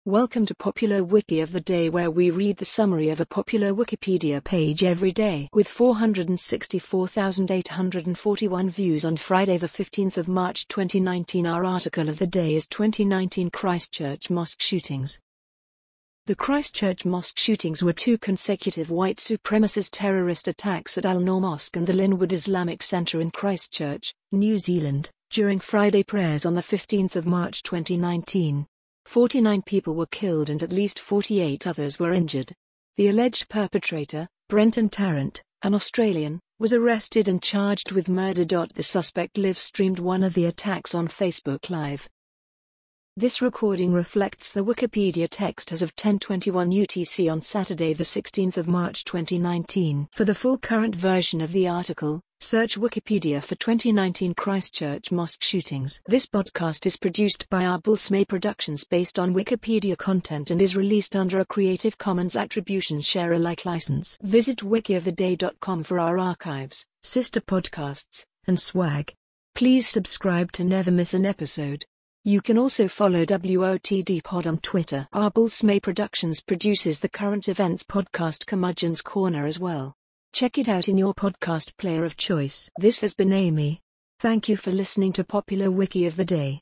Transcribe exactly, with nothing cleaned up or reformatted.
Welcome to Popular Wiki of the Day, where we read the summary of a popular Wikipedia page every day. With four hundred sixty-four thousand eight hundred forty-one views on Friday the fifteenth of March twenty nineteen, our article of the day is twenty nineteen Christchurch Mosque Shootings. The Christchurch mosque shootings were two consecutive white supremacist terrorist attacks at Al Noor Mosque and the Linwood Islamic Centre in Christchurch, New Zealand, during Friday prayers on the fifteenth of March twenty nineteen. forty-nine people were killed and at least forty-eight others were injured. The alleged perpetrator, Brenton Tarrant, an Australian, was arrested and charged with murder. The suspect live-streamed one of the attacks on Facebook Live. This recording reflects the Wikipedia text as of ten twenty-one U T C on Saturday the sixteenth of March twenty nineteen. For the full current version of the article, search Wikipedia for twenty nineteen Christchurch mosque shootings. This podcast is produced by Arbulsmay Productions based on Wikipedia content and is released under a Creative Commons Attribution Share Alike license. Visit wiki of the day dot com for our archives, sister podcasts, and swag. Please subscribe to never miss an episode. You can also follow W O T D Pod on Twitter. Arbulsmay Productions produces the current events podcast Curmudgeon's Corner as well. Check it out in your podcast player of choice. This has been Amy. Thank you for listening to Popular Wiki of the Day.